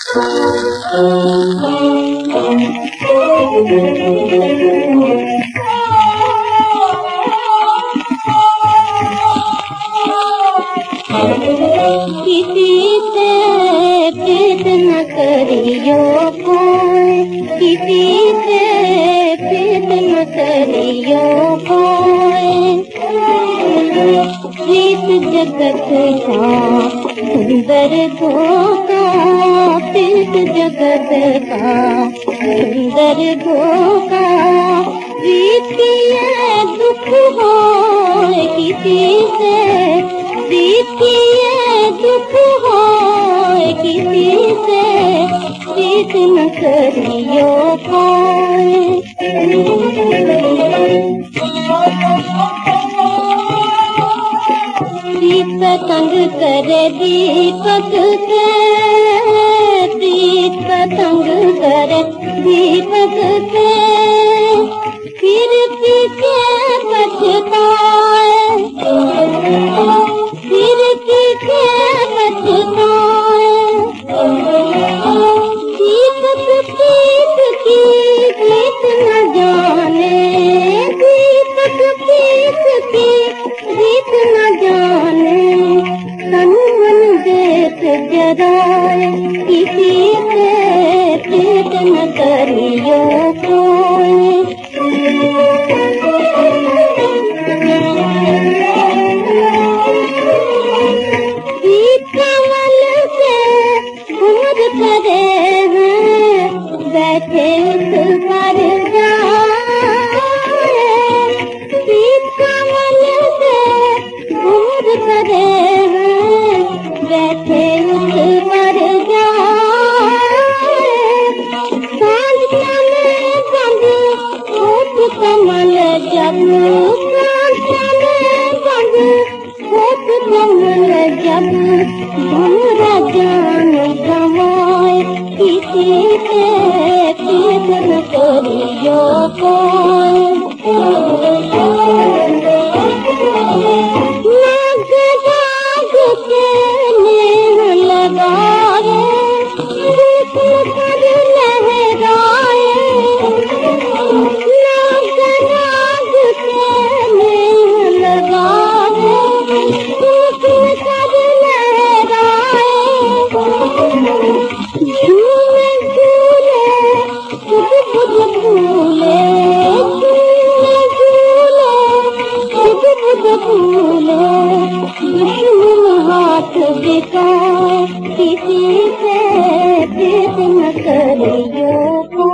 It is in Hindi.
किसी से भेद न करियो कोई, किसी से भेद न करियो कोई। प्रीत जगत का सुंदर धोखा, प्रीत जगत का सुंदर धोखा। प्रीतिये दुख हो किसी से, प्रीतिये दुख हो किसी से, प्रीत न करियो कोई। प्रीत तंग करे दीपक से, प्रीत तंग करे दीपक से, फिर पीछे पछताए, फिर पीछे पछताए। दीपक प्रीत की प्रीत न जाने, दीपक प्रीत की प्रीत न जाने। तन मन देख जराए, किसी से प्रीत न करियो कोई। कमल से घूर करे हैं, बैठे उस पर जाए। कमल से घूर करे हैं, बैठे उस पर जाए। सांझ में बंद होठ कमल जब, सांझ में बंद होठ कमल जब, भंवरा जान गवाए। किसी से प्रीत न करियो कोई। नाग नाग के नेह लगाए, रूप पर लहराए। नाग नाग के नेह लगाए, रूप पर लहराए। झूले झूले खुद खुद फूले, झूले झूले खुद खुद फूले। दुश्मन हाथ बिकाए, किसी से प्रीत न करियो।